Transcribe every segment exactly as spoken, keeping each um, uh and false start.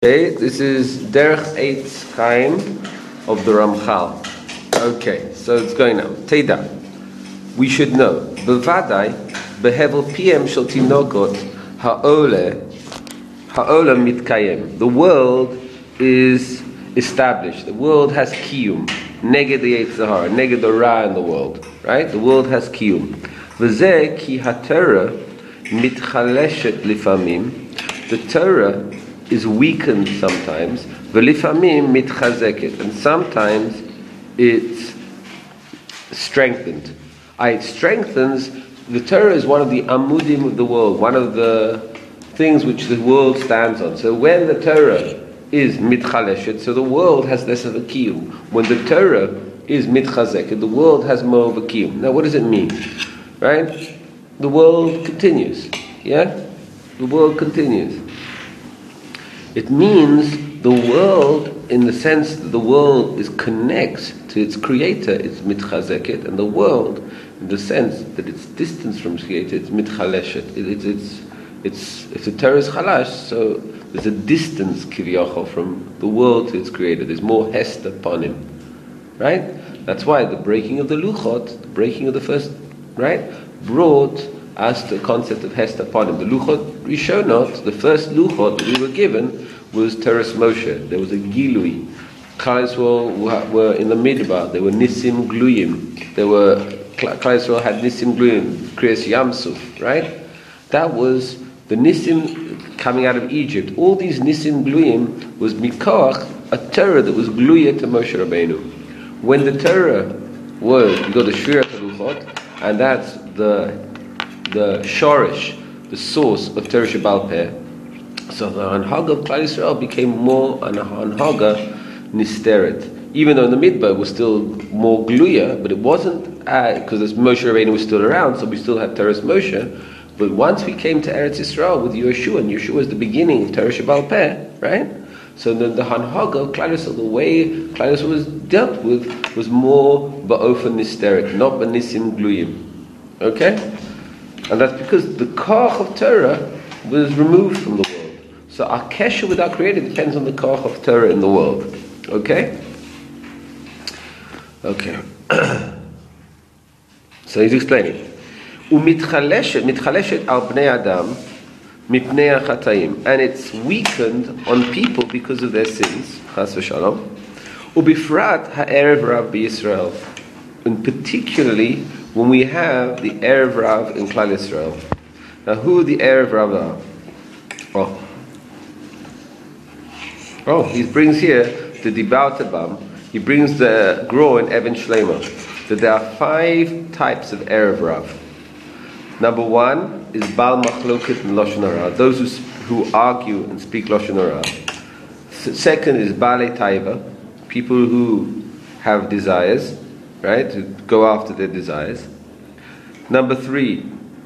Okay, this is Derech Eitz Chaim of the Ramchal. Okay, so it's going now. Teda, we should know. Bevadai, behevel piem shel tinokot haole haola mitkayem. The world is established. The world has kiyum. Neged the Yetzer Hara, neged the Ra in the world. Right? The world has kiyum. V'zeh ki haTorah mitchaleshet lifamim. The Torah is weakened sometimes, v'lifamim mitchazeket, and sometimes it's strengthened. I it strengthens. The Torah is one of the amudim of the world, one of the things which the world stands on. So when the Torah is mitchaleshet, so the world has less of a kiyum. When the Torah is mitchazeket, the world has more of a kiyum. Now, what does it mean? Right? The world continues. Yeah, the world continues. It means the world, in the sense that the world is connects to its creator, it's mitchazeket, and the world, in the sense that it's distance from its creator, it's mitchaleshet. It, it's it's it's if the Torah is chalash, so there's a distance kiviyachol from the world to its creator. There's more hest upon him, right? That's why the breaking of the luchot, the breaking of the first, right, brought as the concept of Hest upon him. The Luchot Rishonot, the first Luchot that we were given, was Teres Moshe. There was a Gilui. Klal Yisrael were in the Midbar. There were Nisim Gluyim. There were Klal Yisrael had Nisim Gluyim, Kriyas Yamsuf, right? That was the Nisim coming out of Egypt. All these Nisim Gluyim was Mikoach, a Torah that was Gluya to Moshe Rabbeinu. When the Torah was, you got the Shvirat Luchot, and that's the the shorish, the source of Torah Shebal Peh. So the Hanhaga of Klal Yisrael became more an Hanhaga Nisteret. Even though in the Midbar was still more Gluya, but it wasn't, because Moshe Rabbeinu was still around, so we still had Teres Moshe. But once we came to Eretz Yisrael with Yeshua, and Yeshua is the beginning of Torah Shebal Peh, right? So then the Hanhaga of Klal Yisrael, the way Klal Yisrael was dealt with, was more Ba'ofen Nisteret, not B'nisim Gluyim. Okay? And that's because the koach of Torah was removed from the world. So our kesher with our Creator depends on the koach of Torah in the world. Okay? Okay. So he's explaining. Umitchaleshet, mitchaleshet al bnei adam mipnei hachatayim, and it's weakened on people because of their sins. Chas v'shalom. Ubifrat ha'erev rav b'Yisrael, and particularly when we have the Erev Rav in Klal Yisrael. Now, who the Erev Rav are? Oh, oh, he brings here the Dibar Tabam. He brings the Gro and Evan Shlema. That there are five types of Erev Rav. Number one is Bal Machloket and Lashon Hara, those who who argue and speak Lashon Hara. Second is Balei Taiva, people who have desires, right, to go after their desires. Number three,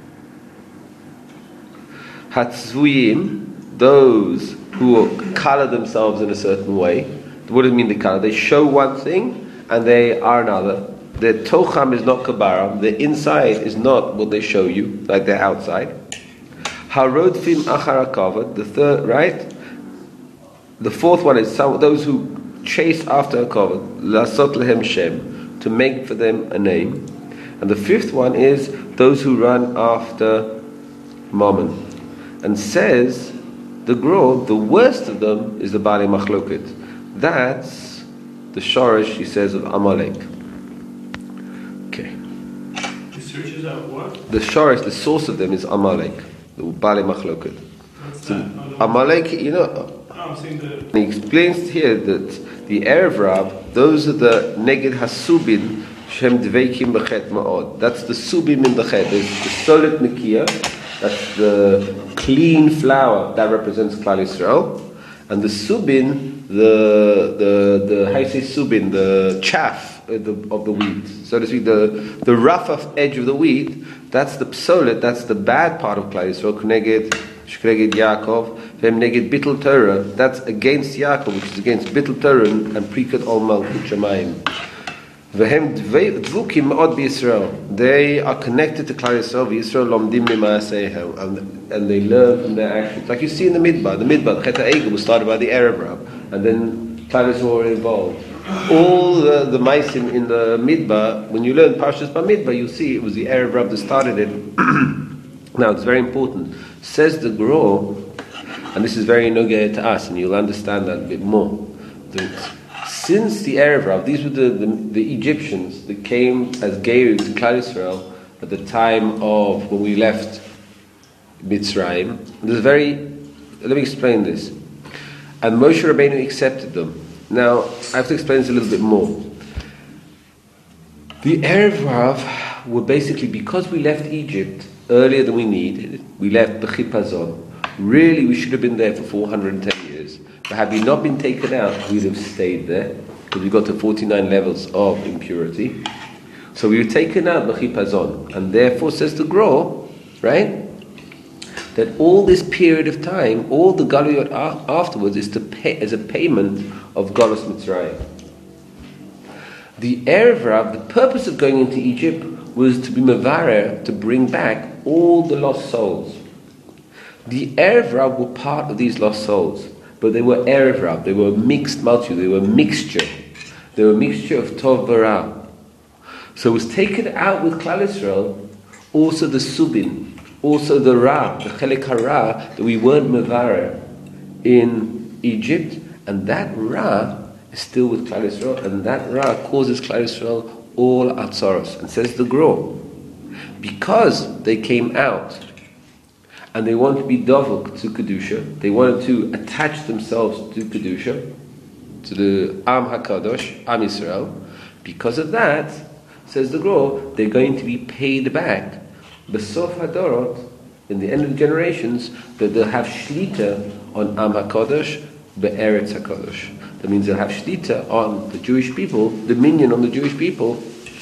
Hatzvuyim, those who color themselves in a certain way. What does it mean they color? They show one thing and they are another. Their tocham is not kabara. Their inside is not what they show you, like their outside. Harodfim achar hakavod, the third, right? The fourth one is some, those who chase after hakavod, lasot lehem shem, to make for them a name. And the fifth one is those who run after mammon. And says the Gro, the worst of them is the Bali Machloket. That's the Shorish, he says, of Amalek. Okay. He searches out what? The Shorish, the source of them is Amalek, the Bali Machloket. So Amalek, you know, no, I'm saying that he explains here that the Erev Rav, those are the Neged Hasubin Shem Dveikim B'Chet Ma'od. That's the Subim in the Chet. There's the Solet Nikia, that's the clean flour that represents Klal Yisrael, and the Subin, the the the how you say Subin, the chaff of the, of the wheat, so to speak, the the rough edge of the wheat. That's the Psolet. That's the bad part of Klal Yisrael. Kneged Shkreged Yaakov. Vem neged Bittul Torah, that's against Yaakov, which is against Bittul Torah and Prikat Ol Malchut Shamayim. V'hem dvukim od b'Yisrael. They are connected to Klal Yisrael. V'Yisrael lomdim mima'aseihem, and and they learn from their actions. Like you see in the Midbar. The Midbar, Chet HaEgel, was started by the Erev Rav, and then Klal Yisrael were involved. All the, the Maisim in the Midbar, when you learn Parshas Bamidbar, you see it was the Erev Rav that started it. Now it's very important. Says the Gro, and this is very nogea to us, and you'll understand that a bit more. That since the Erev Rav, these were the, the, the Egyptians that came as Geir to Klal Yisrael at the time of when we left Mitzrayim. There's very, let me explain this. And Moshe Rabbeinu accepted them. Now, I have to explain this a little bit more. The Erev Rav were basically, because we left Egypt earlier than we needed, we left B'chipazon. Really, we should have been there for four hundred ten years. But had we not been taken out, we'd have stayed there, because we got to forty-nine levels of impurity. So we were taken out B'chipazon. And therefore, says the Gro, right, that all this period of time, all the Galuyot afterwards is to pay as a payment of Galus Mitzrayim. The Erev Rav, the purpose of going into Egypt was to be Mevarer, to bring back all the lost souls. The Erev Rav were part of these lost souls, but they were Erev Rav, they were mixed multitude, they were mixture. They were a mixture of Tov Bara. So it was taken out with Klal Yisrael, also the Subin, also the Ra, the Chelek HaRa, that we weren't Mevarer in Egypt, and that Ra is still with Klal Yisrael, and that Ra causes Klal Yisrael all Atzaros. And says the Gro, because they came out, and they wanted to be Dovuk to Kedusha, they wanted to attach themselves to Kedusha, to the Am HaKadosh, Am Yisrael, because of that, says the Gro, they're going to be paid back B'sof Hadorot, in the end of the generations, that they'll have Shlita on Am HaKadosh, Be'eretz HaKadosh. That means they'll have Shlita on the Jewish people, dominion on the Jewish people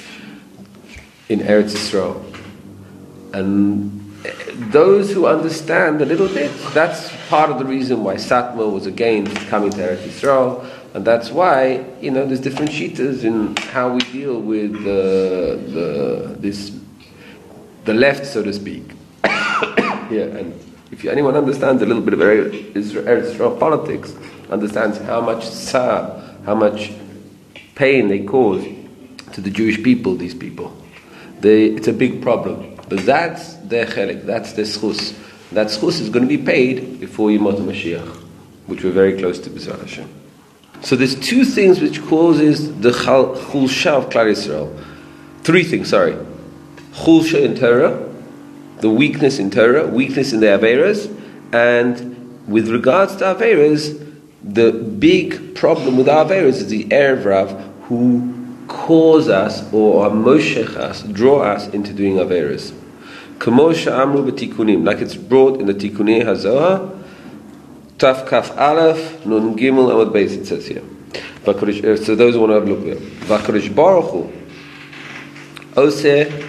in Eretz Yisrael. And those who understand a little bit, that's part of the reason why Satmar was against coming to Eretz Yisrael, and that's why, you know, there's different shitas in how we deal with the the this the left, so to speak. Yeah, and if anyone understands a little bit of Eretz Yisrael politics, understands how much tsar, how much pain they cause to the Jewish people, these people. They, it's a big problem. But that's their chelik, that's their schus. That schus is going to be paid before Yemot HaMashiach, which we're very close to B'ezras Hashem. So there's two things which causes the chulsha of Klal Yisrael. Three things, sorry. Chulsha in Torah, the weakness in Torah, weakness in the Averas, and with regards to Averas, the big problem with our Averas is the Erev Rav who cause us or moshech us, draw us into doing Averas. Kamo she'amru b'tikunim, like it's brought in the Tikunei HaZohar, Taf Kaf Aleph, Nun Gimel Amud Beis, it says here. So those who want to have a look there. V'akadosh Baruch Hu Oseh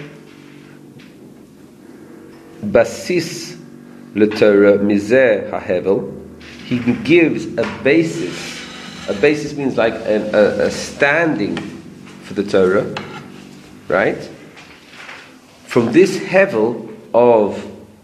Basis LeTorah Mizeh HaHevel. He gives a basis. A basis means like an, a, a standing for the Torah, right? From this hevel of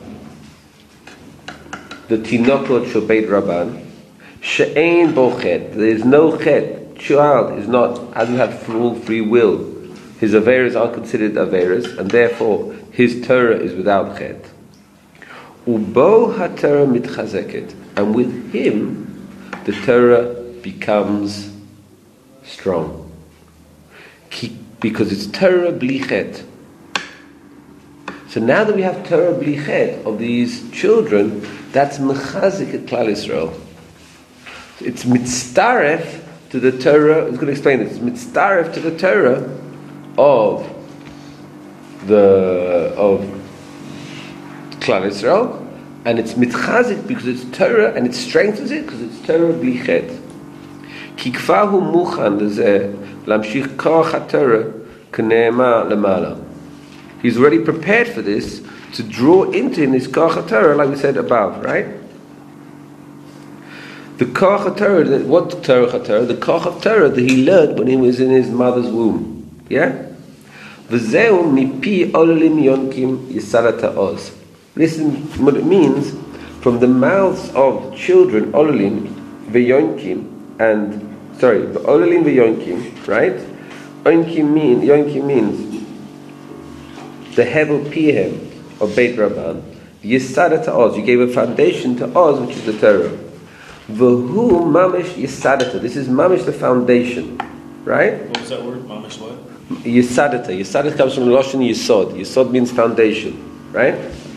the Tinokot Shel Beit Rabban, she'ein bo chet, there is no chet. Child is not, hasn't had full free will. His averas are considered averas, and therefore his Torah is without chet. Ubo ha-Torah mitchazeket, and with him the Torah becomes strong. Because it's Torah bli chet. So now that we have Torah bli chet of these children, that's mechazik at Klal Yisrael. It's mitztaref to the Torah. I was going to explain it. It's mitztaref to the Torah of the of Klal Yisrael, and it's mitchazik because it's Torah, and it strengthens it because it's Torah bli chet. Kikfahu muchan lezeh lamshich koach haTorah k'ne'ema lemala. He's already prepared for this, to draw into him this koach haTorah, like we said above, right? The koach haTorah, what Torah haTorah? The koach of Torah that he learned when he was in his mother's womb. Yeah? V'zeu mipi ololim yonkim yisadat ha'oz. Listen what it means. From the mouths of children, ololim v'yonkim, and sorry, ololim v'yonkim, right? Yonkim mean yonkim means the hevel pihem of Beit Rabban. Yisadat ha'oz. You gave a foundation to Oz, which is the Torah. V'hu mamish yisadata. This is mamish the foundation, right? What was that word? Mamish what? Yisadata. Yisadata comes from Lashon Yisod. Yisod means foundation, right?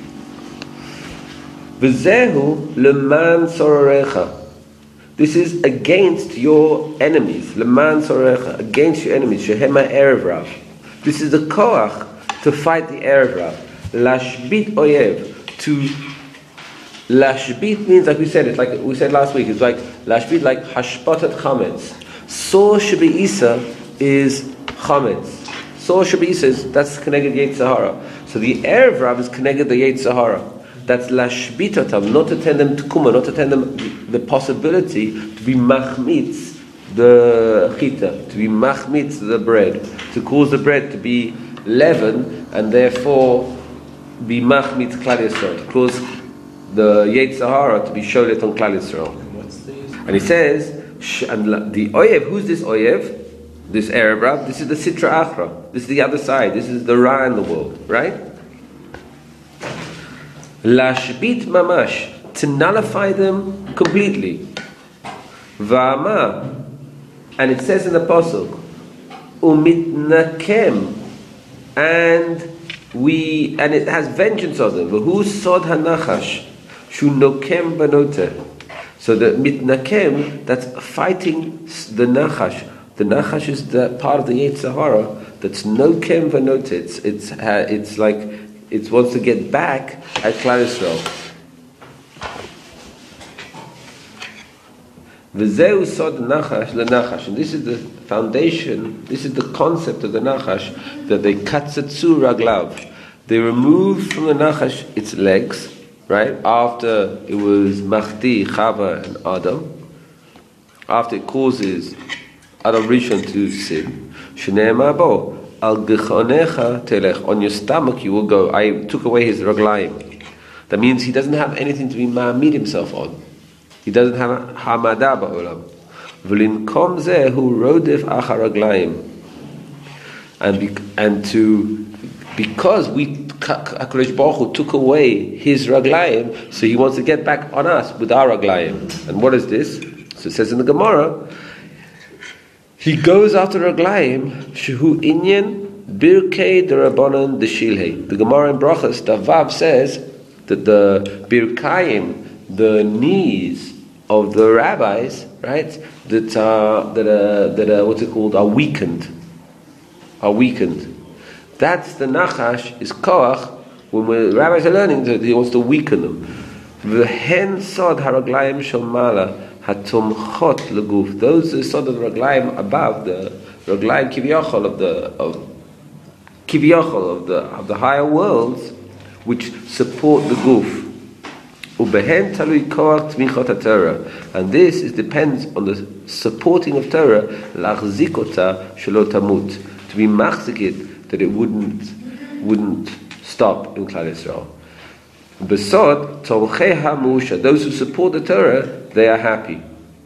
V'zehu leman sororecha. This is against your enemies. Leman sororecha, against your enemies. Shehema erev rav. This is the koach to fight the erev rav. Lashbit oyev. To lashbit means, like we said, it's like we said last week. It's like lashbit, like hashpatat chametz. Sor shebeisa is chametz. Sor shebeisa is that's connected Yetzer Hara. So the erev rav is connected the Yetzer Hara. That's lashbitatam, not to tend them to kuma, not to tend them the possibility to be machmitz the chita, to be machmitz the bread, to cause the bread to be leaven and therefore be machmitz Klal Yisrael, to cause the Yetzer Hara to be sholet on Klal Yisrael. And he says, and the oyev, who's this oyev? This erev rav. This is the sitra achra. This is the other side. This is the ra in the world, right? Lashbit mamash, to nullify them completely. Va'ama, and it says in the pasuk, umitnakem, and we, and it has vengeance on them. V'hu sod hanachash, shu nokem banoteh. So the mitnakem, that's fighting the nachash. The nachash is the part of the Yetzer Hara that's nokem banoteh. It's it's uh, it's like it wants to get back at Klal Yisrael. V'zeu sod nachash lenachash, and this is the foundation. This is the concept of the nachash, that they katzatzu raglav. They removed from the nachash its legs, right? After it was Machdi, Chava, and Adam. After it causes Adam Rishon to sin. Shneimar bo al gechonecha telech. On your stomach you will go. I took away his raglayim. That means he doesn't have anything to be ma'amid himself on. He doesn't have a hamada ba'olam. V'linkom zeh hu rodef achar raglayim. And be, and to because we HaKadosh Baruch Hu took away his raglayim, so he wants to get back on us with our raglayim. And what is this? So it says in the Gemara, he goes after raglayim shehu inyan birkei derabanan deshilhei. The Gemara in Brachas, the Vav says that the birkayim, the knees of the rabbis, right, that are that are that are what's it called, are weakened, are weakened. That's the nachash is koach. When the rabbis are learning that he wants to weaken them. V'hen sod haraglayim shomala hatomchot leguf. Those are sod of raglayim above the raglayim kiviyachol of the of kiviyachol of the of the higher worlds, which support the guf. Ubehen talui koach tmichot haTorah, and this is depends on the supporting of Torah. Lachzikota shelo tamut, to be machzikit, that it wouldn't wouldn't stop in Klal Yisrael. Besod tomchei hamusha, those who support the Torah, they are happy.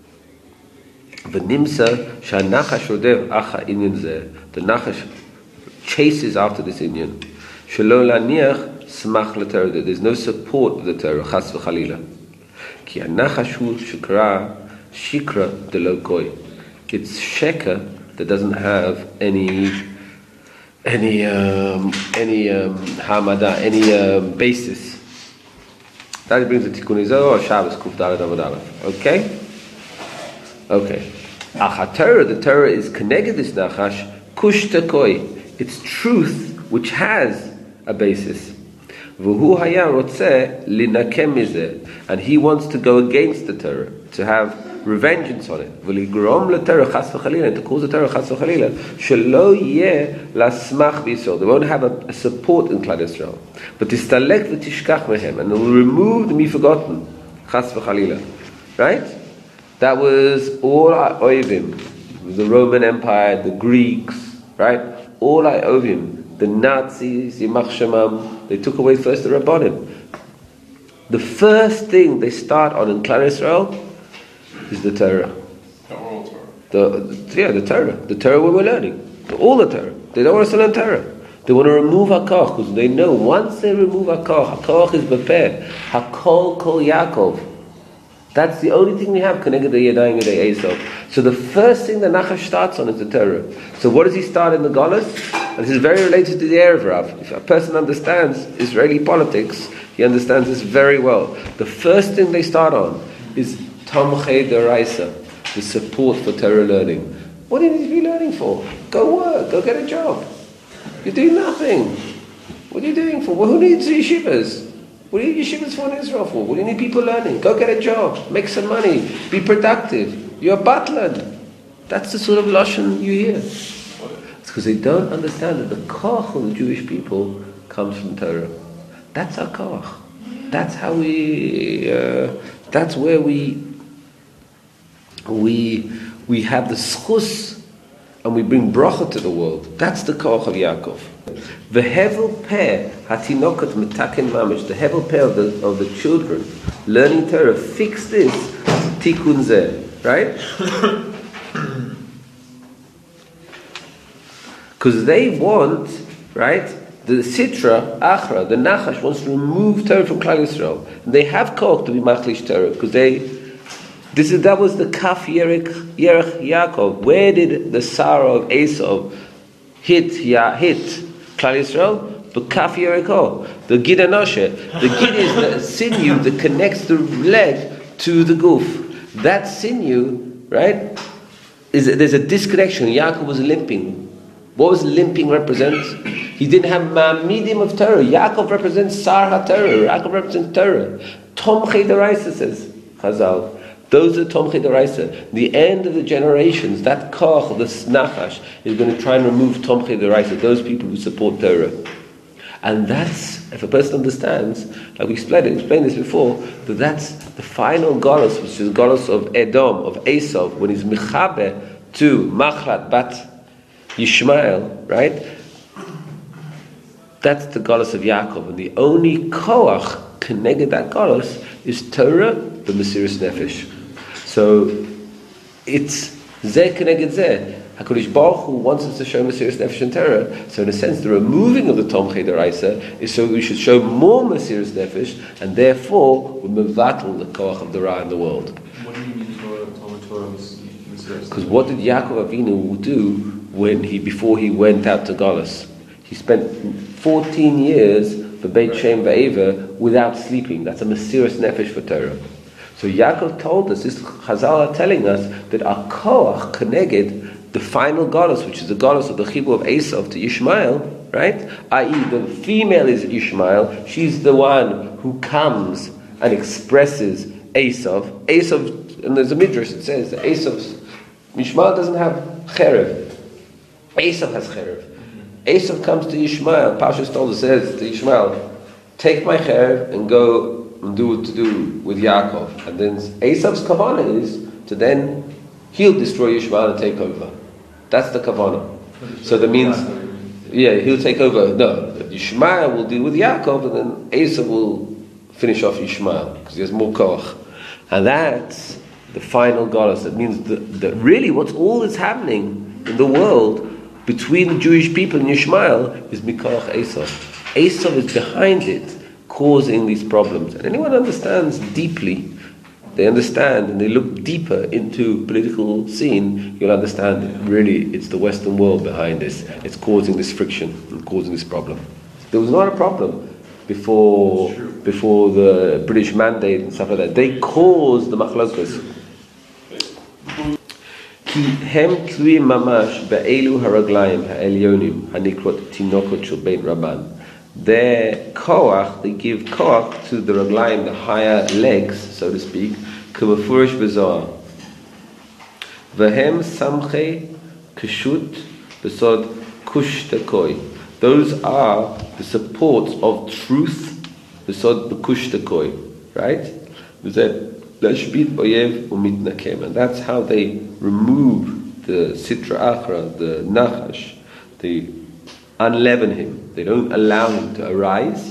V'nimsa shanachash rodev acha inyan zeh, the nachash chases after this inyan. Shelo laniach smach l'Torah, there's no support of the Torah, chas v'chalila. Ki anachash hu shikra shikra de lo goy. It's sheker that doesn't have any any um, any um, hamada, any um, basis. That brings the Tikkun Izo or Shabbos Kuf Daled Amud Aleph. Okay, okay. Acha Torah, the Torah is connected this nachash kush takoi. It's truth which has a basis. V'hu haya rotzeh linakem mizeh, and he wants to go against the Torah, to have revengeance on it. V'ligrom l'Torah chas v'chalila, and to cause the Torah chas v'chalila shelo yeh lasmach v'Yisrael. They won't have a, a support in Klal Yisrael. But tistalek v'tishkach mehem, and they will remove the miforgotten chas v'chalila. Right? That was all our oivim, the Roman Empire, the Greeks, right? all I owe him. The Nazis, Yimach Shemam, they took away first the Rabbanim. The first thing they start on in Klal Yisrael is the Torah. The oral Torah. The, the, yeah, the Torah. The Torah we were learning. The, all the Torah. They don't want us to learn Torah. They want to remove HaKoch, because they know once they remove HaKoch, HaKoch is Bepeh, HaKol Kol Yaakov. That's the only thing we have connected to Yadayim Yadai Esau. So the first thing the Nachash starts on is the Torah. So what does he start in the Golas? And this is very related to the Erev Rav. If a person understands Israeli politics, he understands this very well. The first thing they start on is Tomchei Deraisa, the support for Torah learning. What do you need to be learning for? Go work, go get a job. You're doing nothing. What are you doing for? Well, who needs yeshivas? What do you need yeshivas for in Israel for? What do you need people learning? Go get a job, make some money, be productive. You're a butler. That's the sort of lashon you hear. It's because they don't understand that the koch of the Jewish people comes from Torah. That's our koch. That's how we. Uh, that's where we. We we have the schus. And we bring bracha to the world. That's the koach of Yaakov. The hevel peh hatinokot metaken mamish. The hevel peh of the of the children learning Torah. Fix this tikkun zeh, right? Because they want, right? The Sitra Achra, the Nachash wants to remove Torah from Klal Yisrael. And they have koach to be machlish Torah because they. This is that was the Kaf Yerech Yerech Yaakov. Where did the sorrow of Esau hit ya hit Klal Yisrael? But Kaf Yerecho, the Gid Anoshe. The Gid is the sinew that connects the leg to the goof. That sinew, right? Is there's a disconnection. Yaakov was limping. What was limping represent? He didn't have ma'amidim of Torah. Yaakov represents Sar HaTorah. Yaakov represents Torah. Tomchei Deraisa says Chazal. Those are Tomchei Deraisa. The end of the generations, that koch, this nachash, is going to try and remove Tomchei Deraisa, those people who support Torah. And that's, if a person understands, like we explained, explained this before, that that's the final Golos, which is the Golos of Edom, of Esau, when he's Mechabe to Machlat Bat Yishmael, right? That's the Golos of Yaakov. And the only koach connected that Golos is Torah, the Mesiras Nefesh. So it's Zeh Keneged Zeh. HaKadosh Baruch Hu wants us to show Mesiras Nefesh and Torah. So in a sense, the removing of the Tomchei Deraisa is so we should show more Mesiras Nefesh, and therefore we mevatel the koach of the Ra in the world. What do you mean Torah, Talmud Torah, Mesiras? Because what did Yaakov Avinu do when he before he went out to Galus? He spent fourteen years for Beit Shem Va'eva without sleeping. That's a Mesiras Nefesh for Torah. So Yaakov told us, this Chazal are telling us that our koach connected the final Galus, which is the Galus of the Chibur of Esau to Yishmael, right? that is, the female is Yishmael. She's the one who comes and expresses Esau. Esau, and there's a midrash that says that Esau's Yishmael doesn't have cherev. Esau has cherev. Esau comes to Yishmael. Parshas told us, says to Yishmael, take my cherev and go and do what to do with Yaakov. And then Esau's kavanah is to then he'll destroy Yishmael and take over. That's the kavanah. So that means, yeah, he'll take over. No, Yishmael will deal with Yaakov, and then Esau will finish off Yishmael because he has more koach. And that's the final galus. That means that, that really what's all that's happening in the world between the Jewish people and Yishmael is mikoach Esau. Esau is behind it, causing these problems. And anyone understands deeply, they understand and they look deeper into political scene, you'll understand that really it's the Western world behind this. It's causing this friction and causing this problem. There was not a problem before before the British mandate and stuff like that. They caused the machlokas. כי הם תלויים ממש באלו הרגליים העליונים הנקראות תינוקות של בית רבן. Their koach, they give koach to the raglayim, the higher legs, so to speak, k'mefurish v'zohar. V'hem samchei keshut b'sod kush tekoi. Those are the supports of truth b'sod b'kush tekoi. Right? Lashbit oyev u'mitnakem. And that's how they remove the sitra achra, the nachash, the unleaven him. They don't allow him to arise,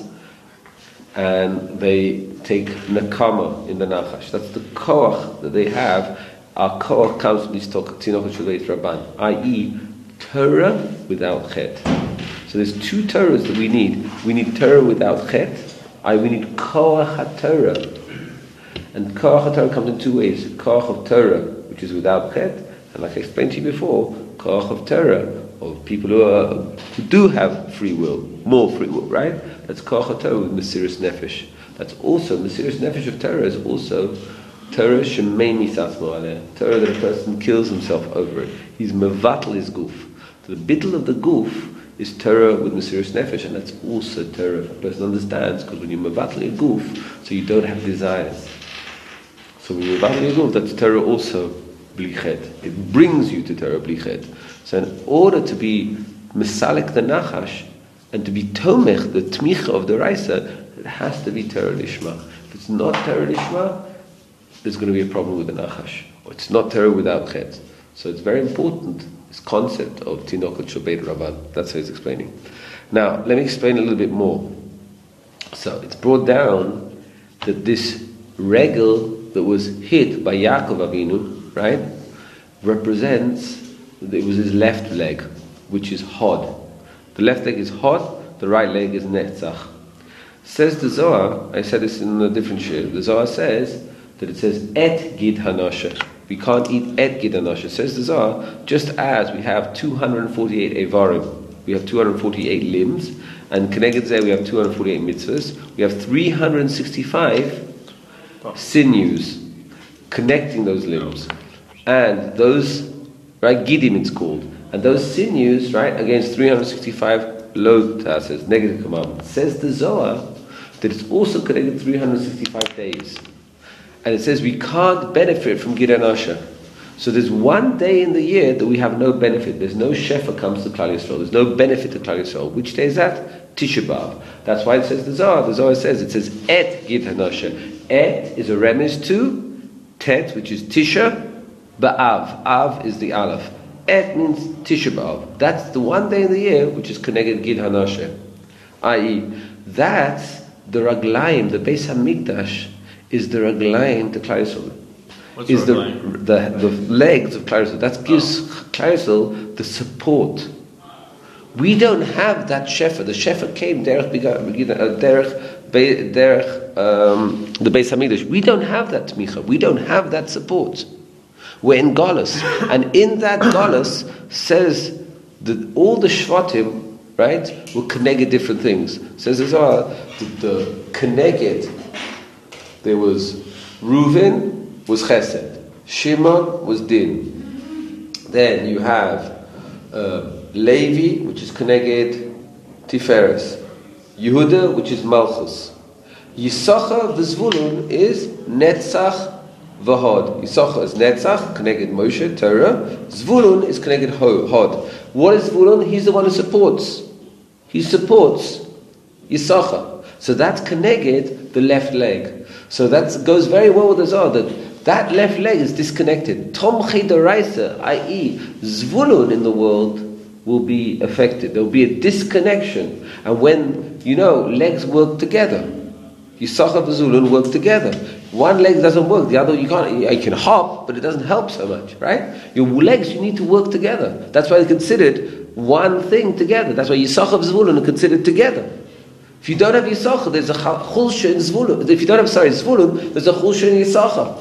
and they take nakama in the nachash. That's the koach that they have. Our koach comes from this talk, Tinoch Shaleit Rabban, that is, Torah without chet. So there's two Torahs that we need. We need Torah without chet, that is, we need koach HaTorah. And koach HaTorah comes in two ways. Koach of Torah, which is without chet, and like I explained to you before, koach of Torah, or people who, are, who do have free will, more free will, right? That's koach of Torah with Mesiras Nefesh. That's also, Mesiras Nefesh of Torah is also Torah shemei misasmo aleh, Torah that a person kills himself over it. He's mevatel his goof. So the bittul of the goof is Torah with Mesiras Nefesh, and that's also Torah. A person understands, because when you mevatel your goof, so you don't have desires. So when you mevatel your goof, that's Torah also bli chet. It brings you to Torah bli chet. So in order to be misalik the nachash, and to be tomech, the tmicha of the raisa, it has to be Torah lishma. If it's not Torah lishma, there's going to be a problem with the nachash. Or it's not Torah without chet. So it's very important, this concept of Tinokot Shel Beit Rabban. That's how he's explaining. Now, let me explain a little bit more. So it's brought down that this regel that was hit by Yaakov Avinu, right, represents, it was his left leg, which is hod. The left leg is hod, the right leg is netzach. Says the Zohar, I said this in a different shir, the Zohar says that it says et gid hanasha. We can't eat et gid hanasha. Says the Zohar, just as we have two hundred forty-eight evarim, we have two hundred forty-eight limbs, and Keneged Zeh we have two hundred forty-eight mitzvahs, we have three hundred sixty-five sinews connecting those limbs. And those, right, gidim it's called, and those sinews, right, against three hundred sixty-five loath tasses, negative commandments. Says the Zohar that it's also connected three hundred sixty-five days. And it says we can't benefit from Gid Hanasha. So there's one day in the year that we have no benefit. There's no shefa comes to Klal Yisrael. There's no benefit to Klal Yisrael. Which day is that? Tisha B'Av. That's why it says the Zohar. The Zohar says, it says et Gid Hanasha. Et is a remez to Tet, which is Tisha B'Av. Av is the Aleph. Et means Tisha B'Av. That's the one day in the year which is connected Gid Hanasha. that is, that's the Raglaim, the Beis HaMikdash, is the Raglaim to Klal Yisrael. What's Is the, Raglaim? the the legs of Klal Yisrael. That gives oh. Klal Yisrael the support. We don't have that shefa. The shefa came derech derech derech um, the Beis Hamikdash. We don't have that tmicha. We don't have that support. We're in Galus, and in that Galus says that all the shvatim, right, will connect different things. Says as well that the connected. There was Reuven was Chesed, Shimon was Din. Then you have uh, Levi, which is Keneged Tiferes, Yehuda, which is Malchus. Yisachar v'Zvulun is Netzach v'Hod. Yisachar is Netzach, Keneged Moshe, Torah. Zvulun is Keneged Hod. What is Zvulun? He's the one who supports. He supports Yisachar. So that's Keneged the left leg. So that goes very well with the Zohar, that that left leg is disconnected. Tomchi deraisa, that is, Zvulun in the world will be affected. There will be a disconnection. And when, you know, legs work together, Yisachar and Zvulun work together. One leg doesn't work, the other, you can't, you can hop, but it doesn't help so much, right? Your legs, you need to work together. That's why it's considered one thing together. That's why Yisachar and Zvulun are considered together. If you don't have Yisachar, there's a chulsha in Zvulun. If you don't have, sorry, Zvulun, there's a chulsha in Yisachar.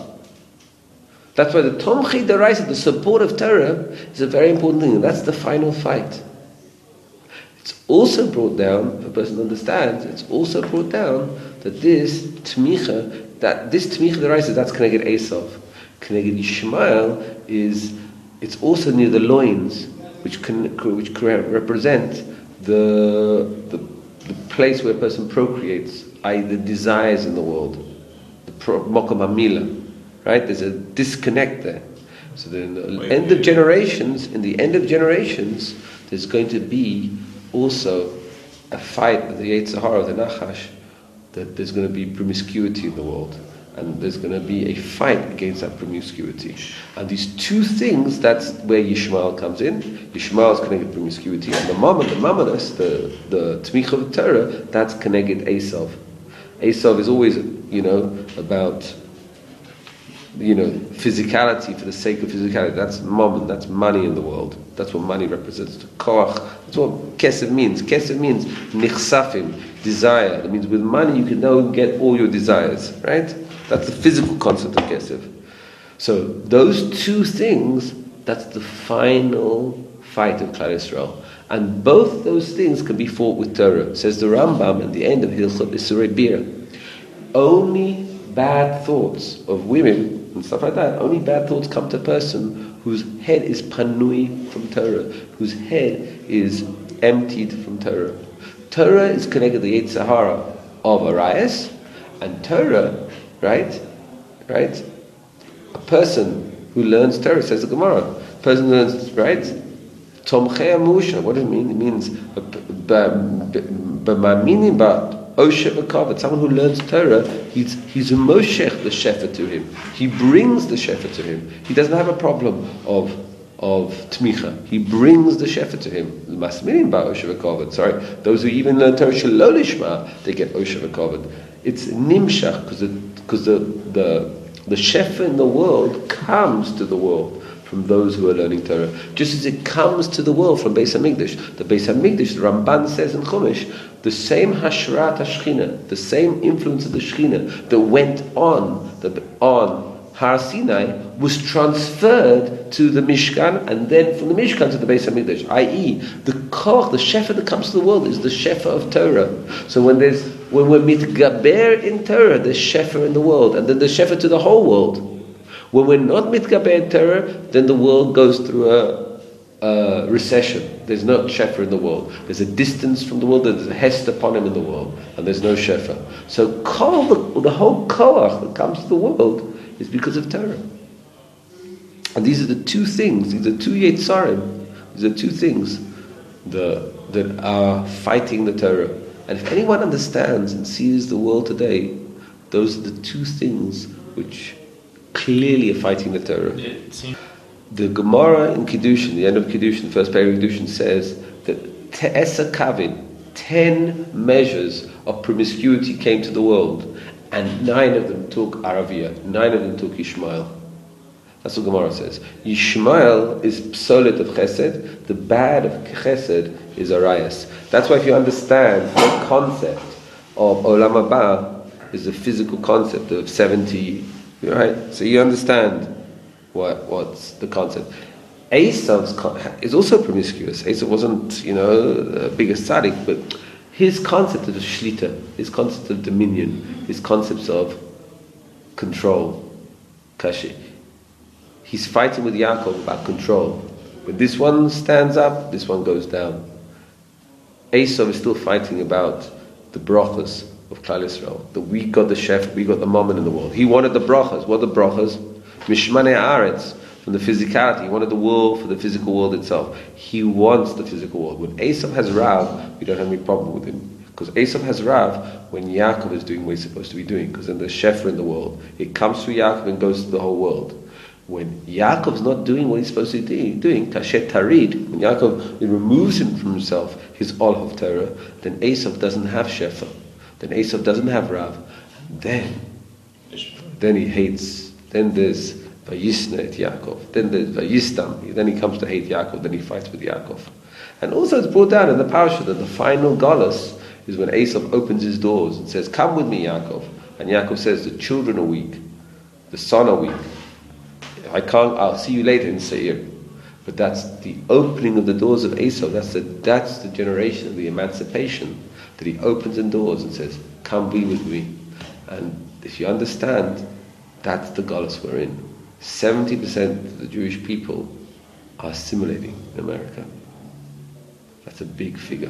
That's why the tomchi deraisa, the support of Torah, is a very important thing. And that's the final fight. It's also brought down, if a person understands, it's also brought down that this tmicha, that this tmicha deraisa, that's connected Esav. Connected Yishmael is, it's also near the loins, which can, which represent the the the place where a person procreates, that is the desires in the world, the Mokom Hamila, right? There's a disconnect there. So then, the wait, end wait, of generations, in the end of generations, there's going to be also a fight with the Yetzer Hara of the Nachash, that there's going to be promiscuity in the world. And there's going to be a fight against that promiscuity. And these two things, that's where Yishmael comes in. Yishmael is connected to promiscuity. And the Mammon, the Mammonas, the, the Tmicha of Torah, that's connected Esav. Esav is always, you know, about, you know, physicality for the sake of physicality. That's Mammon, that's money in the world. That's what money represents. Koach, that's what Kesef means. Kesef means nichsafim, desire. That means with money you can now get all your desires, right? That's the physical concept of Kesef. So those two things, that's the final fight of Klal Yisrael. And both those things can be fought with Torah. Says the Rambam at the end of Hilchot Isurei Bira. Only bad thoughts of women and stuff like that, only bad thoughts come to a person whose head is panui from Torah, whose head is emptied from Torah. Torah is connected to the Yetzer Hara of Arias, and Torah, right, right, a person who learns Torah, says the Gemara, a person who learns, right, Tomchei Amusha, what does it mean? It means b'ma'aminim ba'oshe v'kavod. Someone who learns Torah, he's he's a moshech the shefa to him. He brings the shefa to him. He doesn't have a problem of of tmicha. He brings the shefa to him. Masminim ba'oshe v'kavod. Sorry, those who even learn Torah shelo lishma, they get oshe v'kavod. It's nimshach because the because the the the shefa in the world comes to the world from those who are learning Torah, just as it comes to the world from Beis Hamikdash. The Beis Hamikdash, the Ramban says in Chumash, the same Hashrat HaShechina, the same influence of the Shechina that went on the, on Har Sinai was transferred to the Mishkan, and then from the Mishkan to the Beis Hamikdash. that is, the koch, the shefa that comes to the world is the shefa of Torah. So when there's when we're mitgaber in Torah, there's shefa in the world, and then the shefa to the whole world. When we're not mitgaber in Torah, then the world goes through a, a recession. There's no shefa in the world. There's a distance from the world. There's a hest upon him in the world, and there's no shefa. So kol, the, the whole koach that comes to the world is because of Torah. And these are the two things. These are two yetzarim. These are two things the, that are fighting the Torah. And if anyone understands and sees the world today, those are the two things which clearly are fighting the Torah. The Gemara in Kiddushin, the end of Kiddushin, the first paragraph of Kiddushin says that Te'esa Kavin, ten measures of promiscuity came to the world, and nine of them took Aravia, nine of them took Yishmael. That's what Gemara says. Yishmael is psolet of Chesed, the bad of Chesed is Arias. That's why if you understand the concept of Olam Haba is a physical concept of seventy. Right, so you understand what what's the concept. Esav's con- is also promiscuous. Esav wasn't, you know, the biggest tzaddik, but his concept of shlita, his concept of dominion, his concepts of control, kashi. He's fighting with Yaakov about control. When this one stands up, this one goes down. Esav is still fighting about the brachas of Klal Yisrael. That we got the chef, we got the moment in the world. He wanted the brachas. What are the brachas? Mishmanei Haaretz, from the physicality. He wanted the world for the physical world itself. He wants the physical world. When Esav has Rav, we don't have any problem with him. Because Esav has Rav when Yaakov is doing what he's supposed to be doing. Because then the shefa in the world, it comes through Yaakov and goes to the whole world. When Yaakov's not doing what he's supposed to be doing, Kashet Tarid, when Yaakov it removes him from himself, his all of Torah, then Esav doesn't have shefa. Then Esav doesn't have Rav. Then, then he hates. Then there's Vayisna et Yaakov. Then there's Vayistam. Then he comes to hate Yaakov. Then he fights with Yaakov. And also it's brought down in the parasha that the final galus is when Esav opens his doors and says, "Come with me, Yaakov." And Yaakov says, "The children are weak. The son are weak. I can't. I'll see you later in Seir." But that's the opening of the doors of Esav. That's the that's the generation of the emancipation. That he opens the doors and says, "Come be with me." And if you understand, that's the galus we're in. seventy percent of the Jewish people are assimilating in America. That's a big figure.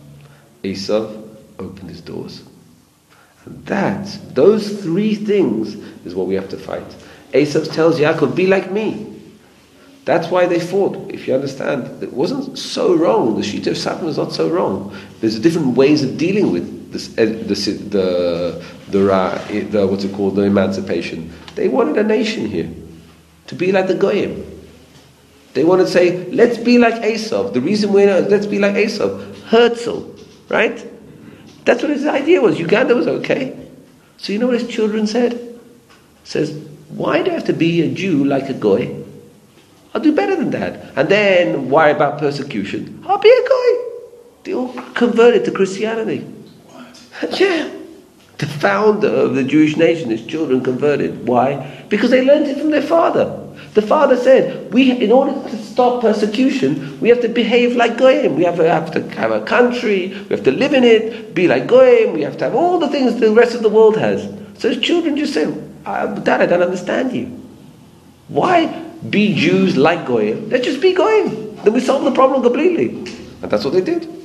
Esav opened his doors. And that, those three things is what we have to fight. Esav tells Yaakov, "Be like me." That's why they fought. If you understand, it wasn't so wrong. The Shita of Satan was not so wrong. There's different ways of dealing with this, the the the, uh, the what's it called, the emancipation. They wanted a nation here to be like the Goyim. They want to say, let's be like Esav. The reason we're not, let's be like Esav. Herzl, right? That's what his idea was. Uganda was okay. So you know what his children said? Says, why do I have to be a Jew like a Goy? I'll do better than that. And then worry about persecution. I'll be a Goy. They all converted to Christianity. What? Yeah. The founder of the Jewish nation, his children converted. Why? Because they learned it from their father. The father said, "We, in order to stop persecution, we have to behave like Goyim. We have to have to have a country, we have to live in it, be like Goyim, we have to have all the things the rest of the world has." So his children just said, "Dad, I don't understand you. Why be Jews like Goyim? Let's just be Goyim. Then we solve the problem completely." And that's what they did.